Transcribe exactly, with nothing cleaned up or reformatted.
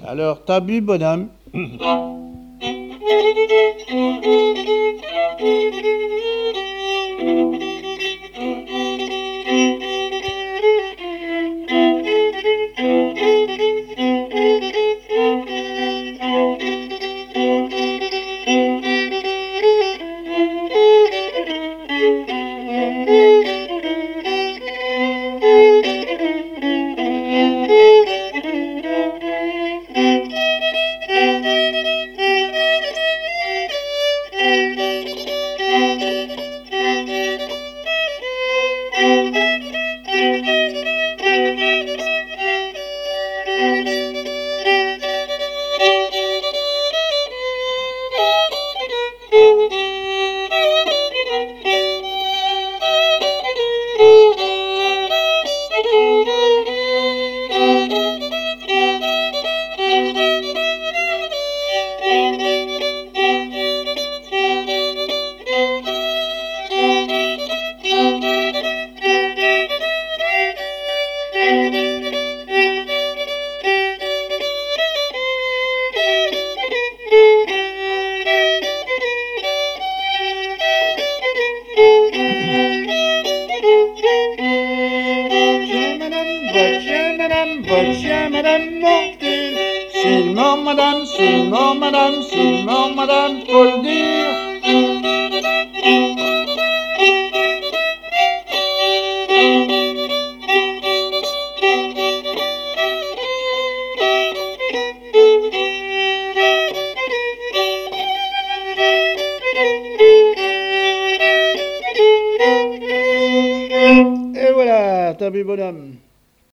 Alors, t'as bu, bonhomme? Madame, montez. C'est le mort, madame, c'est le mort, madame, c'est le mort, madame, faut le dire. Et voilà, t'as vu, bonhomme.